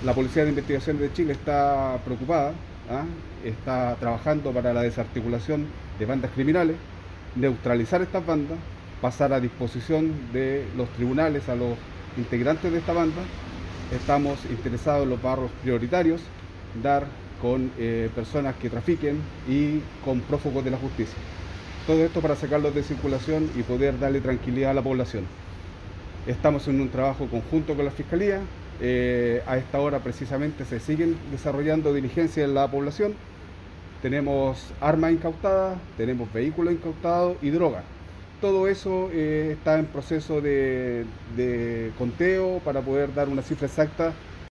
La Policía de Investigaciones de Chile está preocupada, ¿ah? Está trabajando para la desarticulación de bandas criminales, neutralizar estas bandas, pasar a disposición de los tribunales a los integrantes de esta banda. Estamos interesados en los barrios prioritarios, dar con personas que trafiquen y con prófugos de la justicia. Todo esto para sacarlos de circulación y poder darle tranquilidad a la población. Estamos en un trabajo conjunto con la Fiscalía. A esta hora precisamente se siguen desarrollando diligencias en la población. Tenemos armas incautadas, tenemos vehículos incautados y drogas. Todo eso está en proceso de conteo para poder dar una cifra exacta